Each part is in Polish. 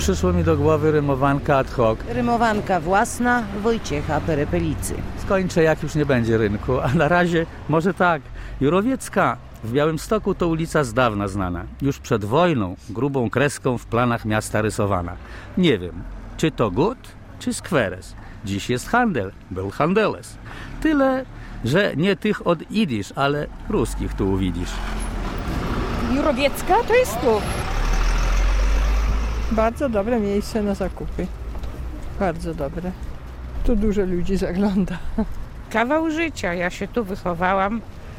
Przyszło mi do głowy rymowanka ad hoc. Rymowanka własna Wojciecha Perepelicy. Skończę, jak już nie będzie rynku, a na razie może tak. Jurowiecka w Białymstoku to ulica z dawna znana. Już przed wojną grubą kreską w planach miasta rysowana. Nie wiem, czy to gut, czy skweres. Dziś jest handel, był handeles. Tyle, że nie tych od idisz, ale ruskich tu uwidzisz. Jurowiecka to jest tu. Bardzo dobre miejsce na zakupy. Bardzo dobre. Tu dużo ludzi zagląda. Kawał życia. Ja się tu wychowałam.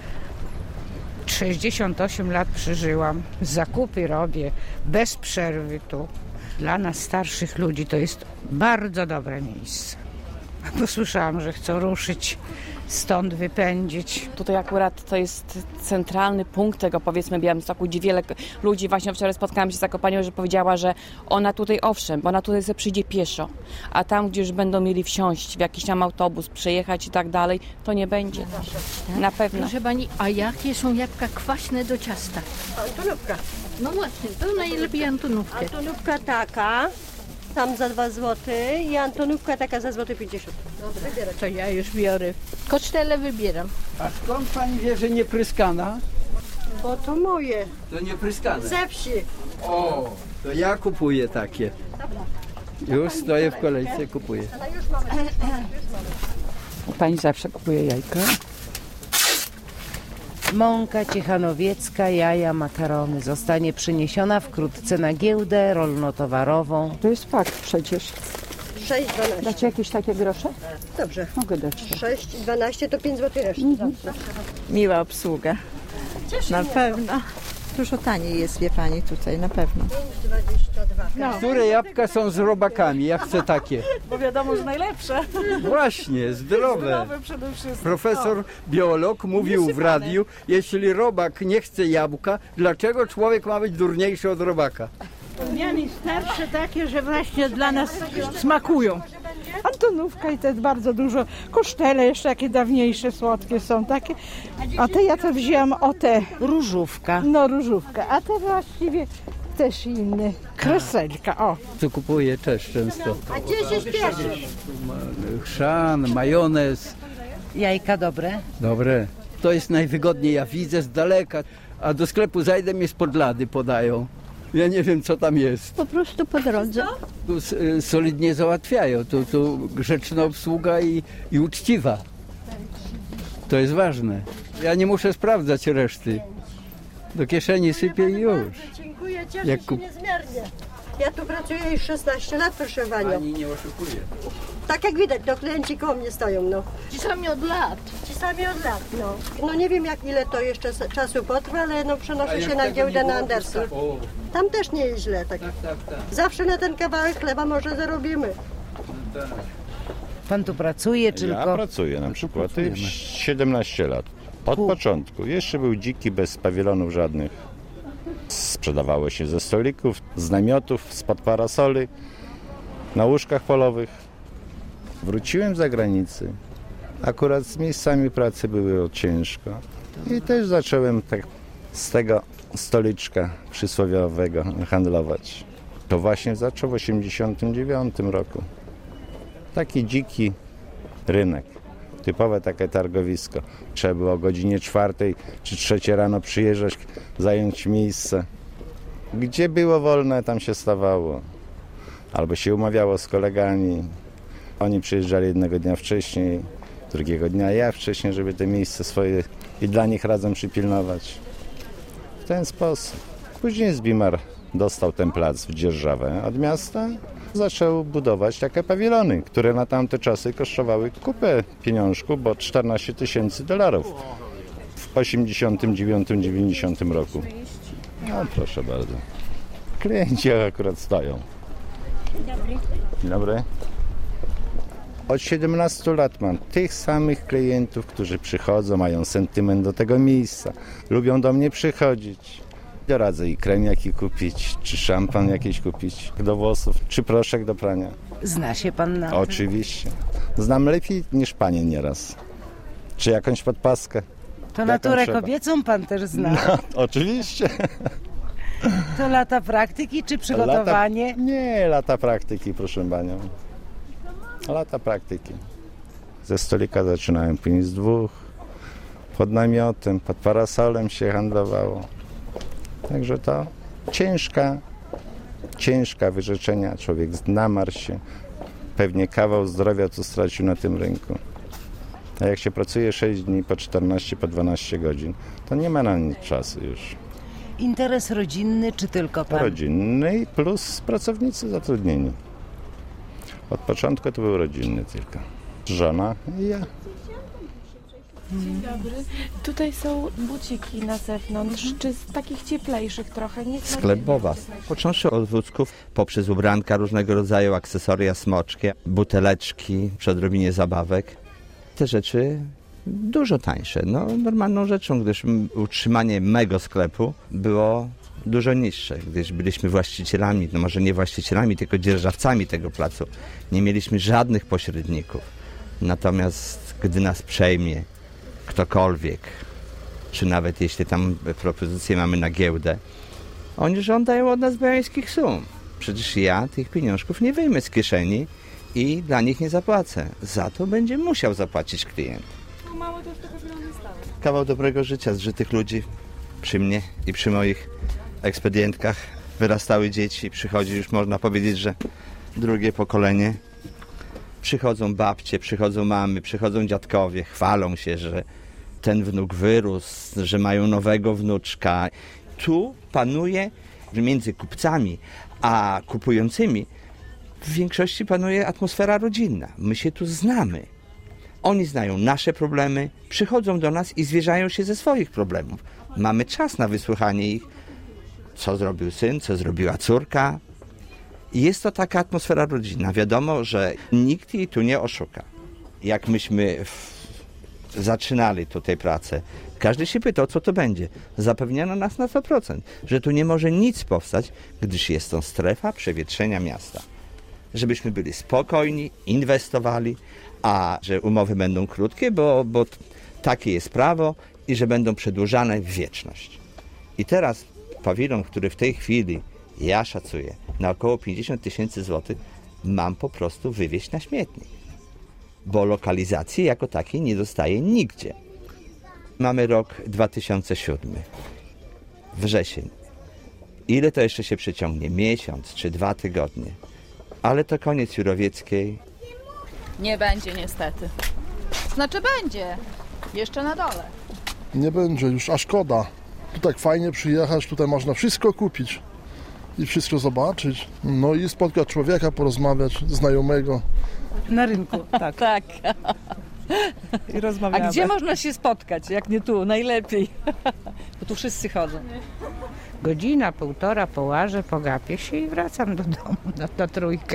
68 lat przeżyłam. Zakupy robię bez przerwy tu. Dla nas starszych ludzi to jest bardzo dobre miejsce. Bo słyszałam, że chcą ruszyć, stąd wypędzić. Tutaj akurat to jest centralny punkt tego, powiedzmy, Białymstoku, gdzie wiele ludzi, właśnie wczoraj spotkałam się z taką panią, że powiedziała, że ona tutaj owszem, bo ona tutaj sobie przyjdzie pieszo, a tam, gdzie już będą mieli wsiąść w jakiś tam autobus, przejechać i tak dalej, to nie będzie. Na pewno. Proszę pani, a jakie są jabłka kwaśne do ciasta? Antonówka. No właśnie, to najlepiej Antonówkę. Antonówka taka, tam za 2 zł i Antonówka taka za złoty 50. Dobra, to ja już biorę. Kosztele wybieram. A skąd pani wie, że nie pryskana? Bo to moje, To nie pryskane. ze wsi. O, to ja kupuję takie. Już stoję w kolejce, kupuję. Pani zawsze kupuje jajka? Mąka ciechanowiecka, jaja, makarony zostanie przyniesiona wkrótce na giełdę rolno-towarową. To jest fakt przecież. 6,12. Dacie jakieś takie grosze? Dobrze. Mogę dać. 6,12 to 5 zł reszty. Miła obsługa. Na pewno. Dużo taniej jest, wie pani, tutaj, na pewno. 5,22. Które jabłka są z robakami? Ja chcę takie. Bo wiadomo, że najlepsze. Właśnie, zdrowe. Przede wszystkim. Profesor biolog mówił w radiu, jeśli robak nie chce jabłka, dlaczego człowiek ma być durniejszy od robaka? Odmiany starsze takie, że właśnie dla nas smakują. Antonówka i to jest bardzo dużo. Kosztele jeszcze jakie dawniejsze, słodkie są takie. A te ja to wzięłam o te, Różówka. no różówka. A te właściwie też inne. Kreselka, o. Co kupuję też często. A gdzie się śpieszy? Chrzan, majonez. Jajka dobre. Dobre. To jest najwygodniej, ja widzę z daleka, a do sklepu zajdę, mnie spod lady podają. Ja nie wiem, co tam jest. Po prostu po drodze. Tu solidnie załatwiają, tu grzeczna obsługa i uczciwa. To jest ważne. Ja nie muszę sprawdzać reszty. Do kieszeni sypię i już. Dziękuję, cieszę Jak się niezmiernie. Ja tu pracuję już 16 lat, proszę panią. Ani nie oszukuje. Tak jak widać, to klienci koło mnie stoją, no. Ci sami od lat. Ci sami od lat, no. No nie wiem, jak ile to jeszcze czasu potrwa, ale no A przenoszę jak się na tego giełdę nie na było, to Andersa. sklep- O, Tam też nie jest źle, tak. tak. Zawsze na ten kawałek chleba może zarobimy. Pan tu pracuje, Ja tylko pracuję na przykład 17 lat. Od początku. Jeszcze był dziki, bez pawilonów żadnych. Sprzedawało się ze stolików, z namiotów, spod parasoli, na łóżkach polowych. Wróciłem z zagranicy. Akurat z miejscami pracy było ciężko. I też zacząłem tak z tego stoliczka przysłowiowego handlować. To właśnie zaczął w 1989 roku. Taki dziki rynek. Typowe takie targowisko. Trzeba było o godzinie 4 czy 3 rano przyjeżdżać, zająć miejsce. Gdzie było wolne, tam się stawało. Albo się umawiało z kolegami. Oni przyjeżdżali jednego dnia wcześniej, drugiego dnia ja wcześniej, żeby te miejsce swoje i dla nich razem przypilnować. W ten sposób. Później Zbimar dostał ten plac w dzierżawę od miasta. Zaczął budować takie pawilony, które na tamte czasy kosztowały kupę pieniążków, bo $14 000 w 89-90 roku. No proszę bardzo. Klienci akurat stoją. Dzień dobry. Od 17 lat mam tych samych klientów, którzy przychodzą, mają sentyment do tego miejsca, lubią do mnie przychodzić. Doradzę i krem jaki kupić, czy szampan jakiś kupić do włosów, czy proszek do prania. zna się pan na tym. Oczywiście. Znam lepiej niż panie nieraz. Czy jakąś podpaskę. To jaką naturę trzeba. kobiecą pan też zna. No, oczywiście. To lata praktyki czy przygotowanie? Nie, lata praktyki, proszę panią. Lata praktyki. Ze stolika zaczynałem później z 2. Pod namiotem, pod parasolem się handlowało. Także to ciężka wyrzeczenia. Człowiek namarł się. Pewnie kawał zdrowia, co stracił na tym rynku. A jak się pracuje 6 dni, po 14, po 12 godzin, to nie ma na nic czasu już. Interes rodzinny czy tylko pan? Rodzinny plus pracownicy zatrudnieni. Od początku to był rodzinny tylko. Żona i ja. Dzień dobry. Tutaj są buciki na zewnątrz, czy z takich cieplejszych trochę? Sklep Bowas. Począwszy od wózków, poprzez ubranka różnego rodzaju, akcesoria smoczkie, buteleczki, przy odrobinie zabawek. Te rzeczy dużo tańsze. No, normalną rzeczą, gdyż utrzymanie mego sklepu było dużo niższe, gdyż byliśmy właścicielami, no może nie właścicielami, tylko dzierżawcami tego placu. Nie mieliśmy żadnych pośredników. Natomiast gdy nas przejmie ktokolwiek, czy nawet jeśli tam propozycje mamy na giełdę, oni żądają od nas bajańskich sum. Przecież ja tych pieniążków nie wyjmę z kieszeni i dla nich nie zapłacę. Za to będzie musiał zapłacić klient. Kawał dobrego życia zżytych ludzi przy mnie i przy moich ekspedientkach. Wyrastały dzieci, przychodzi już można powiedzieć, że drugie pokolenie. Przychodzą babcie, przychodzą mamy, przychodzą dziadkowie, chwalą się, że ten wnuk wyrósł, że mają nowego wnuczka. Tu panuje między kupcami a kupującymi w większości panuje atmosfera rodzinna. My się tu znamy. Oni znają nasze problemy, przychodzą do nas i zwierzają się ze swoich problemów. Mamy czas na wysłuchanie ich, co zrobił syn, co zrobiła córka. I jest to taka atmosfera rodzinna. Wiadomo, że nikt jej tu nie oszuka. Jak myśmy zaczynali tutaj pracę, każdy się pytał, co to będzie. Zapewniano nas na 100%, że tu nie może nic powstać, gdyż jest to strefa przewietrzenia miasta. Żebyśmy byli spokojni, inwestowali, a że umowy będą krótkie, bo takie jest prawo i że będą przedłużane w wieczność. I teraz pawilon, który w tej chwili ja szacuję na około 50 000 złotych, mam po prostu wywieźć na śmietnik. Bo lokalizacji jako takiej nie dostaję nigdzie. Mamy rok 2007. Wrzesień. Ile to jeszcze się przeciągnie? Miesiąc czy 2 tygodnie? Ale to koniec Jurowieckiej. Nie będzie niestety. Znaczy będzie. Jeszcze na dole. Nie będzie już, a szkoda. Tu tak fajnie przyjechać, tutaj można wszystko kupić i wszystko zobaczyć. No i spotkać człowieka, porozmawiać, znajomego. Na rynku, tak. Tak. I rozmawiamy. A gdzie można się spotkać, jak nie tu? Najlepiej. Bo tu wszyscy chodzą. Godzina, półtora połażę, pogapię się i wracam do domu na trójkę.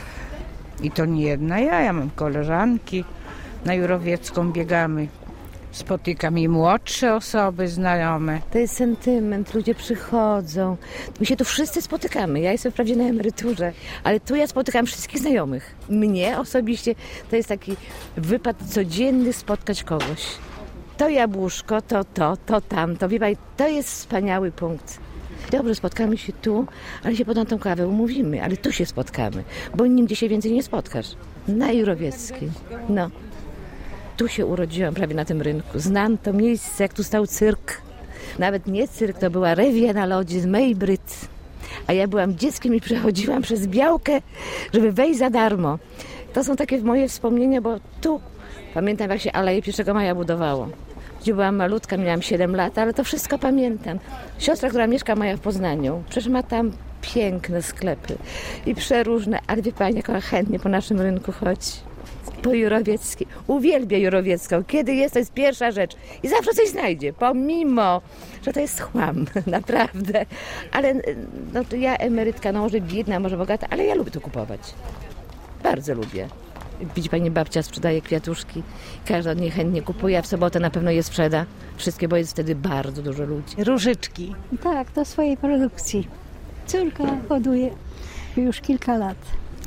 I to nie jedna ja mam koleżanki. Na Jurowiecką biegamy. Spotykam i młodsze osoby, znajome. To jest sentyment, ludzie przychodzą. My się tu wszyscy spotykamy. Ja jestem wprawdzie na emeryturze, ale tu ja spotykam wszystkich znajomych. Mnie osobiście to jest taki wypad codzienny spotkać kogoś. To jabłuszko, to tamto. Wie pani, to jest wspaniały punkt. Dobrze, spotkamy się tu, ale się potem tą kawę umówimy, ale tu się spotkamy, bo nigdzie się więcej nie spotkasz. Na Jurowieckiej. No. Tu się urodziłam, prawie na tym rynku. Znam to miejsce, jak tu stał cyrk. Nawet nie cyrk, to była rewia na lodzie z Maybrit. A ja byłam dzieckiem i przechodziłam przez Białkę, żeby wejść za darmo. To są takie moje wspomnienia, bo tu pamiętam, jak się Aleje 1 Maja budowało. Gdzie byłam malutka, miałam 7 lat, ale to wszystko pamiętam. Siostra, która mieszka moja w Poznaniu, przecież ma tam piękne sklepy i przeróżne, ale wie pani, jak ona chętnie po naszym rynku chodzi. Po Jurowieckiej. Uwielbia Jurowiecką. Kiedy jest, to jest pierwsza rzecz. I zawsze coś znajdzie, pomimo, że to jest chłam, naprawdę. Ale no, to ja emerytka, no może biedna, może bogata, ale ja lubię to kupować. Bardzo lubię. Widzi pani, babcia sprzedaje kwiatuszki. Każda od niej chętnie kupuje, a w sobotę na pewno je sprzeda. Wszystkie, bo jest wtedy bardzo dużo ludzi. Różyczki. Tak, do swojej produkcji. Córka hoduje już kilka lat.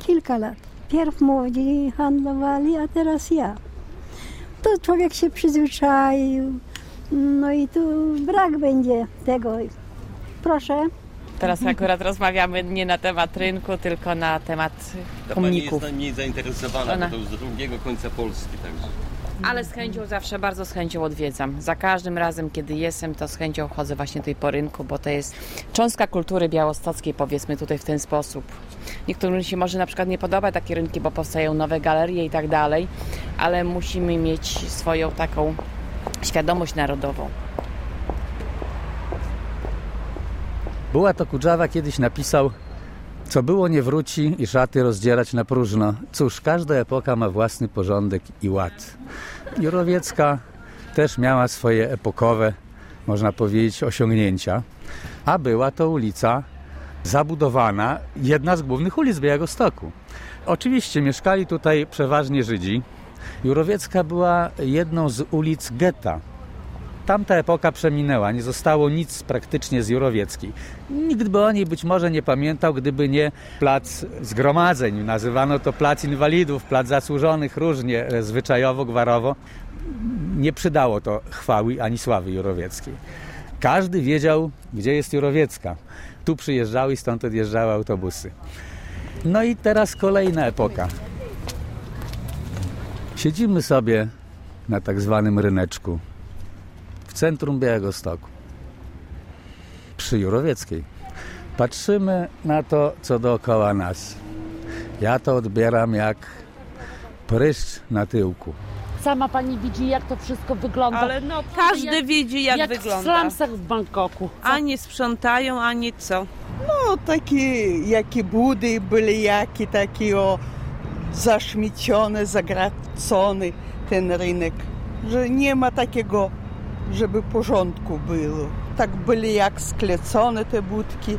Pierw młodzi handlowali, a teraz ja. To człowiek się przyzwyczaił, no i tu brak będzie tego. Proszę, Teraz akurat rozmawiamy nie na temat rynku, tylko na temat pomników. Pani jest najmniej zainteresowana, bo to już z drugiego końca Polski, także. Ale z chęcią zawsze, bardzo z chęcią odwiedzam. Za każdym razem, kiedy jestem, to z chęcią chodzę właśnie tutaj po rynku, bo to jest cząstka kultury białostockiej, powiedzmy tutaj w ten sposób. Niektórym się może na przykład nie podoba takie rynki, bo powstają nowe galerie i tak dalej, ale musimy mieć swoją taką świadomość narodową. Bułat Okudżawa kiedyś napisał: co było nie wróci i szaty rozdzierać na próżno. Cóż, każda epoka ma własny porządek i ład. Jurowiecka też miała swoje epokowe, można powiedzieć, osiągnięcia, a była to ulica zabudowana, jedna z głównych ulic Białegostoku. Oczywiście mieszkali tutaj przeważnie Żydzi. Jurowiecka była jedną z ulic getta. Tamta epoka przeminęła, nie zostało nic praktycznie z Jurowieckiej. Nikt by o niej być może nie pamiętał, gdyby nie plac zgromadzeń. Nazywano to plac inwalidów, plac zasłużonych, różnie, zwyczajowo, gwarowo. Nie przydało to chwały ani sławy Jurowieckiej. Każdy wiedział, gdzie jest Jurowiecka. Tu przyjeżdżały i stąd odjeżdżały autobusy. No i teraz kolejna epoka. Siedzimy sobie na tak zwanym ryneczku w centrum Białegostoku, przy Jurowieckiej. Patrzymy na to, co dookoła nas. Ja to odbieram jak pryszcz na tyłku. Sama pani widzi, jak to wszystko wygląda. Ale no, każdy widzi, jak wygląda. Jak w slumsach w Bangkoku. Ani sprzątają, ani co. No, takie, jakie budy byli, jakie takie zaśmiecione, zagracone ten rynek. Że nie ma takiego, żeby porządku było. Tak byli jak sklecone te budki.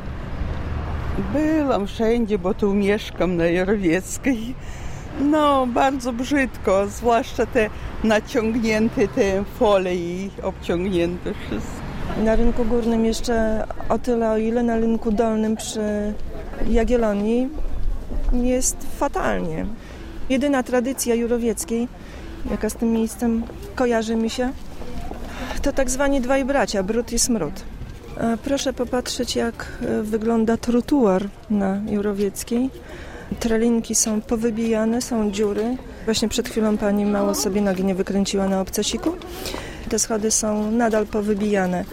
Byłam wszędzie, bo tu mieszkam na Jurowieckiej. No, bardzo brzydko, zwłaszcza te naciągnięte te folie i obciągnięte wszystko. Na rynku górnym jeszcze o tyle, o ile na rynku dolnym przy Jagiellonii jest fatalnie. Jedyna tradycja Jurowieckiej, jaka z tym miejscem kojarzy mi się, to tak zwani dwaj bracia, Brud i Smród. Proszę popatrzeć, jak wygląda trotuar na Jurowieckiej. Tralinki są powybijane, są dziury. Właśnie przed chwilą pani mało sobie nogi nie wykręciła na obcasiku. Te schody są nadal powybijane.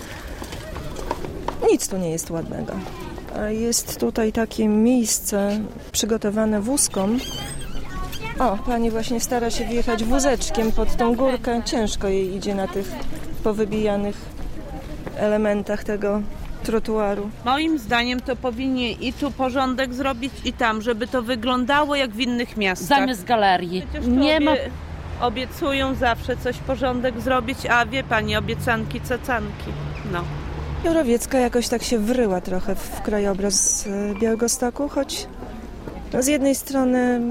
Nic tu nie jest ładnego. Jest tutaj takie miejsce przygotowane wózkom. O, pani właśnie stara się wjechać wózeczkiem pod tą górkę. Ciężko jej idzie na tych powybijanych elementach tego trotuaru. Moim zdaniem to powinien i tu porządek zrobić, i tam, żeby to wyglądało jak w innych miastach. Zamiast galerii. Przecież nie ma... Obiecują zawsze coś porządek zrobić, a wie pani, obiecanki, cacanki. No. Jurowiecka jakoś tak się wryła trochę w krajobraz Białegostoku, choć z jednej strony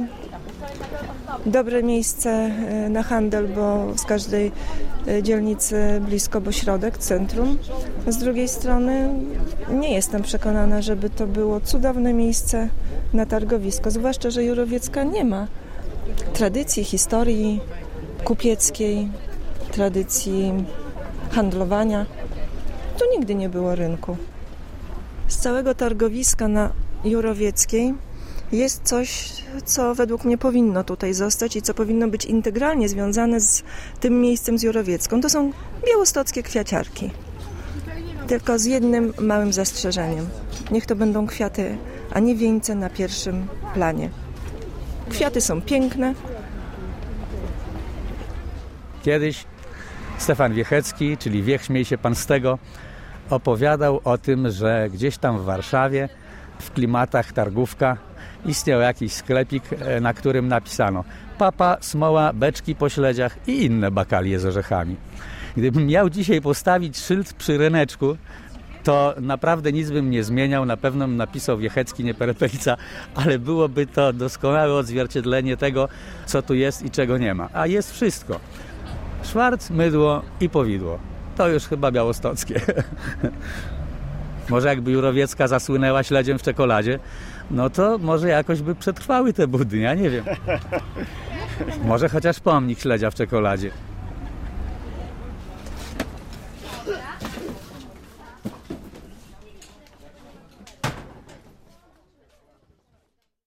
dobre miejsce na handel, bo z każdej dzielnicy blisko, bo środek, centrum. Z drugiej strony nie jestem przekonana, żeby to było cudowne miejsce na targowisko, zwłaszcza, że Jurowiecka nie ma tradycji, historii kupieckiej, tradycji handlowania. Tu nigdy nie było rynku. Z całego targowiska na Jurowieckiej jest coś, co według mnie powinno tutaj zostać i co powinno być integralnie związane z tym miejscem, z Jurowiecką. To są białostockie kwiaciarki. Tylko z jednym małym zastrzeżeniem. Niech to będą kwiaty, a nie wieńce na pierwszym planie. Kwiaty są piękne. Kiedyś Stefan Wiechecki, czyli Wiech, śmiej się pan z tego, opowiadał o tym, że gdzieś tam w Warszawie w klimatach targówka istniał jakiś sklepik, na którym napisano: papa, smoła, beczki po śledziach i inne bakalie z orzechami. Gdybym miał dzisiaj postawić szyld przy ryneczku, to naprawdę nic bym nie zmieniał. Na pewno bym napisał Wiechecki, nie Perepelica, ale byłoby to doskonałe odzwierciedlenie tego, co tu jest i czego nie ma. A jest wszystko. Szwarc, mydło i powidło. To już chyba białostockie. Może jakby Jurowiecka zasłynęła śledziem w czekoladzie, no to może jakoś by przetrwały te budy, ja nie wiem. Może chociaż pomnik śledzia w czekoladzie.